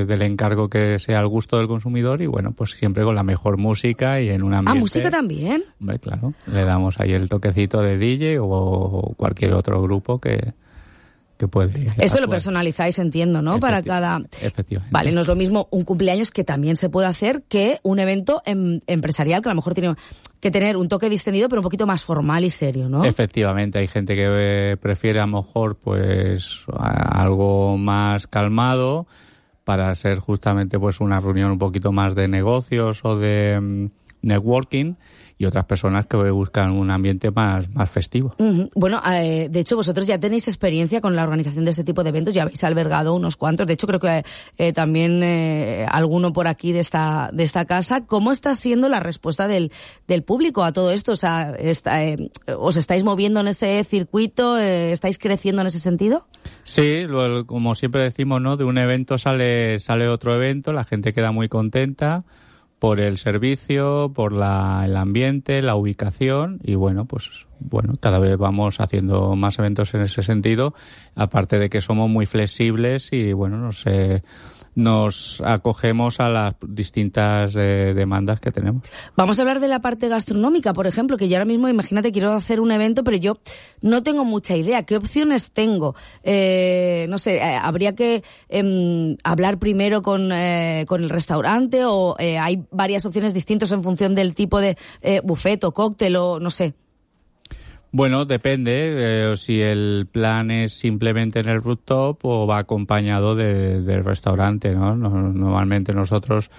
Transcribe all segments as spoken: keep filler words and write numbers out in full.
del encargo que sea al gusto del consumidor y bueno, pues siempre con la mejor música y en un ambiente... Ah, ¿música también? Hombre, claro, le damos ahí el toquecito de D J o cualquier otro grupo que... que puede Eso actuar. lo personalizáis, entiendo, ¿no? Efecti- Para cada... Efectivamente. Vale, no es lo mismo un cumpleaños que también se puede hacer que un evento em- empresarial que a lo mejor tiene que tener un toque distendido pero un poquito más formal y serio, ¿no? Efectivamente, hay gente que eh, prefiere a lo mejor pues a- algo más calmado para ser justamente pues una reunión un poquito más de negocios o de mm, networking, y otras personas que buscan un ambiente más, más festivo. Uh-huh. Bueno, eh, de hecho vosotros ya tenéis experiencia con la organización de este tipo de eventos, ya habéis albergado unos cuantos, de hecho creo que eh, también eh, alguno por aquí de esta de esta casa. ¿Cómo está siendo la respuesta del del público a todo esto? O sea, está, eh, ¿os estáis moviendo en ese circuito? Eh, ¿Estáis creciendo en ese sentido? Sí, lo, como siempre decimos, ¿no? De un evento sale sale otro evento, la gente queda muy contenta por el servicio, por la, el ambiente, la ubicación, y bueno, pues bueno, cada vez vamos haciendo más eventos en ese sentido, aparte de que somos muy flexibles y bueno, nos eh, nos acogemos a las distintas eh, demandas que tenemos. Vamos a hablar de la parte gastronómica, por ejemplo, que yo ahora mismo, imagínate, quiero hacer un evento, pero yo no tengo mucha idea. ¿Qué opciones tengo? Eh, no sé, eh, ¿habría que eh, hablar primero con, eh, con el restaurante o eh, hay varias opciones distintas en función del tipo de eh, buffet o cóctel o no sé? Bueno, depende, eh, si el plan es simplemente en el rooftop o va acompañado de, del restaurante, ¿no? No, normalmente nosotros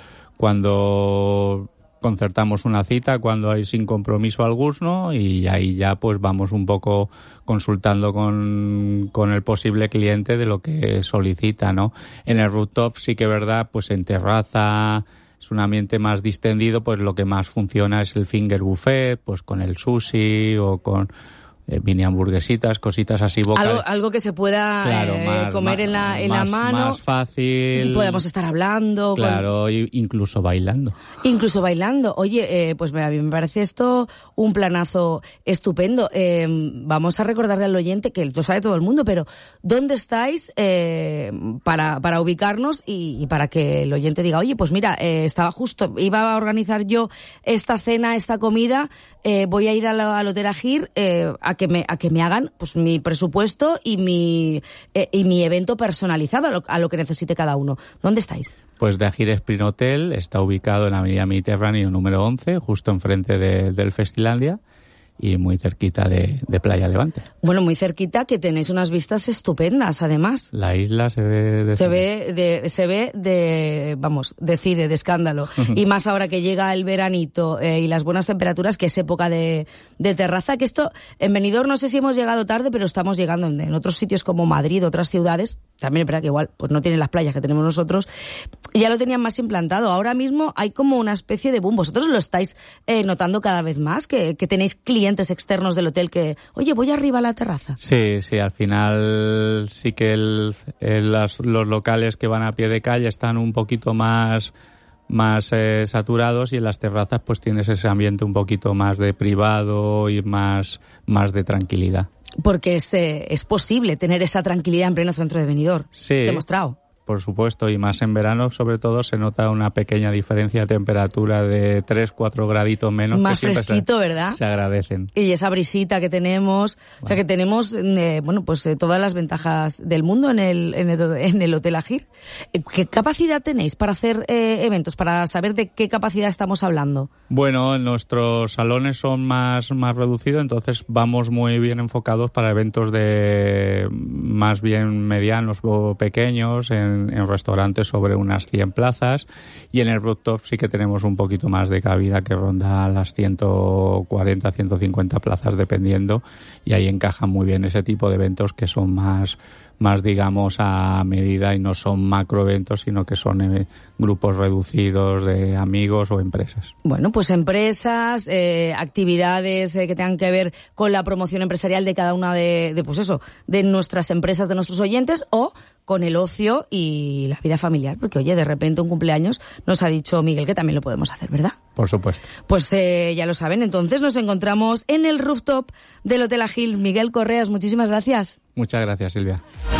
cuando concertamos una cita, cuando hay sin compromiso alguno, y ahí ya pues vamos un poco consultando con, con el posible cliente de lo que solicita, ¿no? En el rooftop sí que es verdad, pues en terraza... es un ambiente más distendido, pues lo que más funciona es el finger buffet, pues con el sushi o con eh, mini hamburguesitas, cositas así boca. Algo, algo que se pueda claro, eh, más, comer más, en la, en más, la mano. Más fácil. Y podemos estar hablando. Claro, con... incluso bailando. Incluso bailando. Oye, eh, pues a mí me parece esto un planazo estupendo. Eh, vamos a recordarle al oyente, que lo sabe todo el mundo, pero ¿dónde estáis eh, para, para ubicarnos y, y para que el oyente diga, oye, pues mira, eh, estaba justo, iba a organizar yo esta cena, esta comida, eh, voy a ir a la, al Hotel Agir eh, a que me a que me hagan pues mi presupuesto y mi eh, y mi evento personalizado a lo, a lo que necesite cada uno. ¿Dónde estáis? Pues de Agir Spring Hotel está ubicado en la avenida Mediterráneo número once, justo enfrente de, del Festilandia y muy cerquita de, de Playa Levante. Bueno, muy cerquita, que tenéis unas vistas estupendas, además. La isla se ve de... Se ve de, se ve de, vamos, de cine, de escándalo. Y más ahora que llega el veranito eh, y las buenas temperaturas, que es época de, de terraza, que esto, en Benidorm no sé si hemos llegado tarde, pero estamos llegando en, en otros sitios como Madrid, otras ciudades, también es verdad que igual pues no tienen las playas que tenemos nosotros, ya lo tenían más implantado. Ahora mismo hay como una especie de boom. ¿Vosotros lo estáis eh, notando cada vez más? Que, que tenéis clientes externos del hotel que, oye, voy arriba a la terraza. Sí, sí, al final sí que el, el, las, los locales que van a pie de calle están un poquito más más eh, saturados, y en las terrazas pues tienes ese ambiente un poquito más de privado y más, más de tranquilidad. Porque es, eh, es posible tener esa tranquilidad en pleno centro de Benidorm. Sí. Demostrado. Por supuesto, y más en verano, sobre todo, se nota una pequeña diferencia de temperatura de tres, cuatro graditos menos. Más que fresquito, se, ¿verdad? Se agradecen. Y esa brisita que tenemos, wow. O sea que tenemos, eh, bueno, pues eh, todas las ventajas del mundo en el, en el, en el Hotel Agir. ¿Qué capacidad tenéis para hacer eh, eventos, para saber de qué capacidad estamos hablando? Bueno, nuestros salones son más, más reducidos, entonces vamos muy bien enfocados para eventos de más bien medianos o pequeños, en en restaurantes sobre unas cien plazas, y en el rooftop sí que tenemos un poquito más de cabida, que ronda las ciento cuarenta, ciento cincuenta plazas dependiendo, y ahí encajan muy bien ese tipo de eventos que son más más digamos a medida y no son macroeventos, sino que son eh, grupos reducidos de amigos o empresas. Bueno, pues empresas, eh, actividades eh, que tengan que ver con la promoción empresarial de cada una de, de, pues eso, de nuestras empresas, de nuestros oyentes, o con el ocio y la vida familiar, porque oye, de repente un cumpleaños nos ha dicho Miguel que también lo podemos hacer, ¿verdad? Por supuesto. Pues eh, ya lo saben, entonces nos encontramos en el rooftop del Hotel Agir. Miguel Correas, muchísimas gracias. Muchas gracias, Silvia.